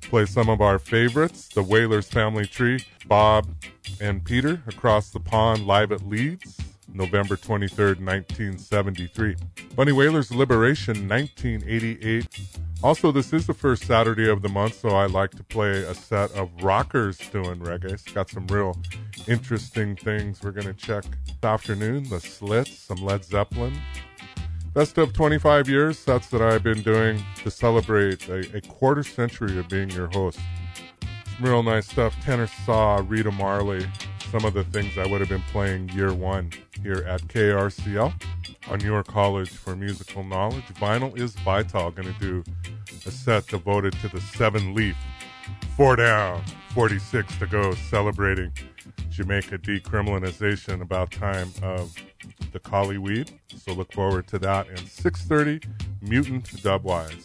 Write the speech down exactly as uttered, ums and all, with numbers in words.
Play some of our favorites, the Whalers Family Tree, Bob and Peter, Across the Pond, live at Leeds, November twenty-third, nineteen seventy-three. Bunny Whalers Liberation, nineteen eighty-eight. Also, this is the first Saturday of the month, so I like to play a set of rockers doing reggae. It's got some real interesting things we're going to check this afternoon. The Slits, some Led Zeppelin. Best of twenty-five years, that's what I've been doing to celebrate a, a quarter century of being your host. Some real nice stuff. Tenor Saw, Rita Marley, some of the things I would have been playing year one here at K R C L on your college for musical knowledge. Vinyl is Vital. Going to do a set devoted to the Seven Leaf. Four down, forty-six to go, celebrating Jamaica decriminalization, about time of the collie weed. So look forward to that. And six thirty, Mutant Dubwise.